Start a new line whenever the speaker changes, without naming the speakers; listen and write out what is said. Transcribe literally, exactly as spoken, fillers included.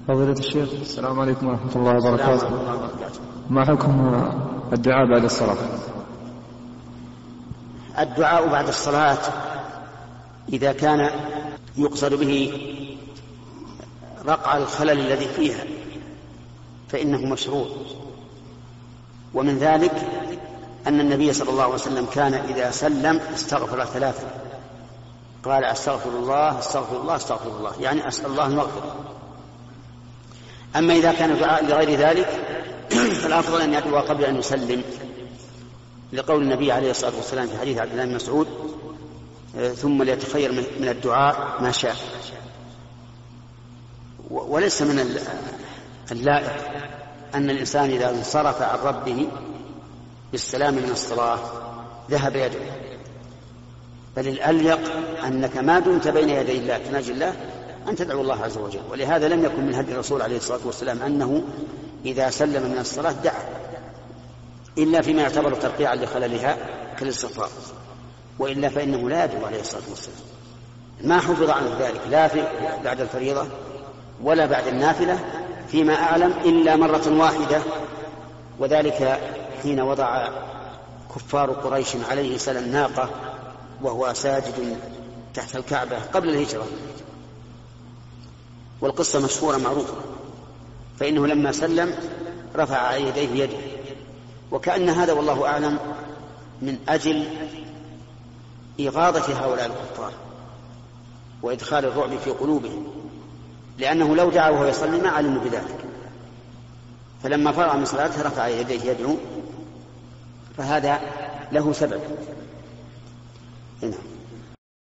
فضيلة الشيخ، السلام عليكم ورحمة الله وبركاته. ما حكم الدعاء بعد الصلاة؟
الدعاء بعد الصلاة إذا كان يقصد به رقع الخلل الذي فيها فإنه مشروع، ومن ذلك أن النبي صلى الله عليه وسلم كان إذا سلم استغفر ثلاثة، قال أستغفر الله أستغفر الله أستغفر الله، يعني أسأل الله المغفرة. أما إذا كان دعاء لغير ذلك فالأفضل أن يدعو قبل أن يسلم، لقول النبي عليه الصلاة والسلام في حديث عبد الله بن مسعود: ثم ليتخير من الدعاء ما شاء. وليس من اللائق أن الإنسان إذا انصرف عن ربه بالسلام من الصلاة ذهب يدعو، بل الأليق أنك ما دمت بين يدي الله تناجي الله أن تدعو الله عز وجل. ولهذا لم يكن من هدي الرسول عليه الصلاة والسلام أنه إذا سلم من الصلاة دعا، إلا فيما يعتبر ترقيعا لخللها كالاستغفار، وإلا فإنه لا يدعو عليه الصلاة والسلام. ما حفظ عنه ذلك لا في بعد الفريضة ولا بعد النافلة فيما أعلم إلا مرة واحدة، وذلك حين وضع كفار قريش عليه سل الناقة وهو ساجد تحت الكعبة قبل الهجرة، والقصة مشهورة معروفة. فإنه لما سلم رفع يديه يده، وكأن هذا والله أعلم من أجل إغاظة هؤلاء الكفار وإدخال الرعب في قلوبهم، لأنه لو دعا وهو يصلي ما علموا بذلك. فلما فرغ من صلاته رفع يديه يدعو، فهذا له سبب. هنا